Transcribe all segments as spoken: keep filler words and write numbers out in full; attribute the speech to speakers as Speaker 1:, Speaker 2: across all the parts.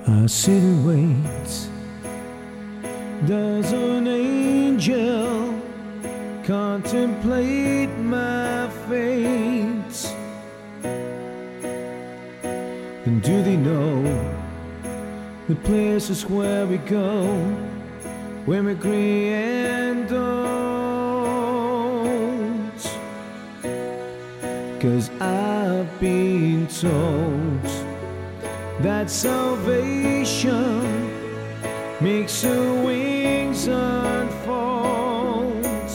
Speaker 1: I sit and wait. Does an angel contemplate my fate? And do they know the places where we go when we agree and don't? 'Cause I've been told that salvation makes her wings unfold.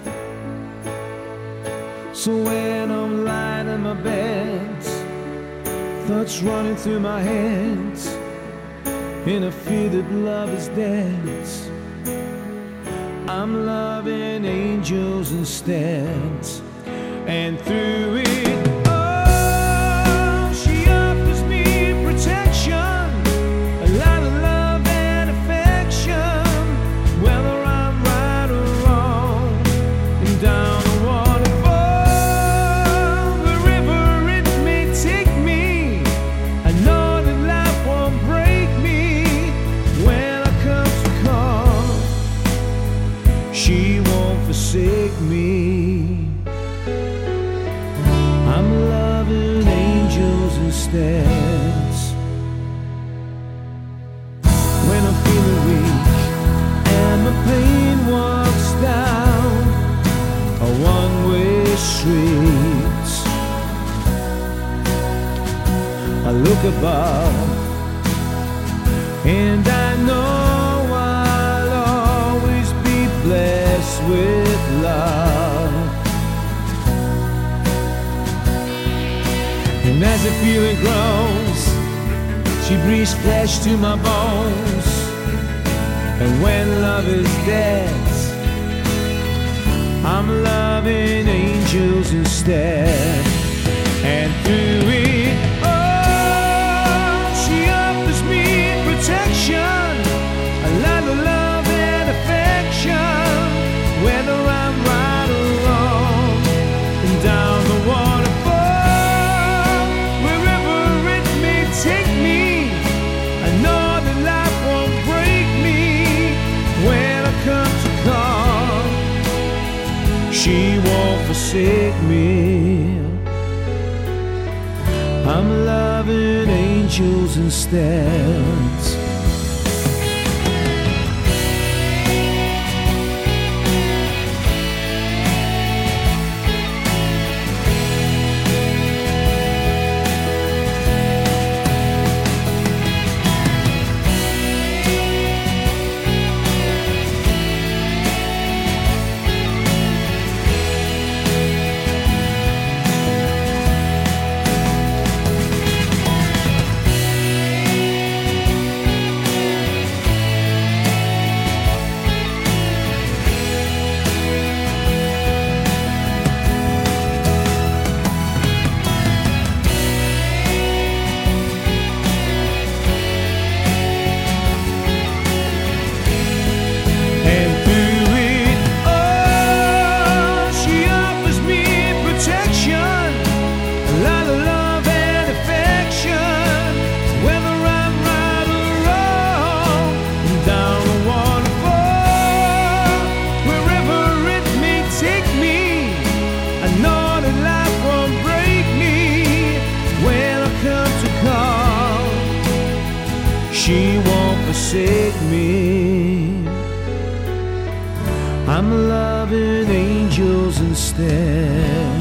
Speaker 1: So when I'm lying in my bed, thoughts running through my head, and I feel that love is dead, I'm loving angels instead. And through it all, she offers me protection, a lot of love and affection, whether I'm right or wrong. And down the waterfall, wherever it may take me, I know that life won't break me. When I come to call, she won't forsake me. I'm loving angels instead. When I'm feeling weak and my pain walks down a one-way street, I look above and I know I'll always be blessed with love. And as the feeling grows, she breathes flesh to my bones. And when love is dead, I'm loving angels instead. And through it all, she offers me protection, a lot of love and affection, whether I'm right or wrong. And down the waterfall, wherever it may take me, I know that life won't break me. When I come to call, she won't forsake me. I'm loving angels instead. She won't forsake me. I'm loving angels instead.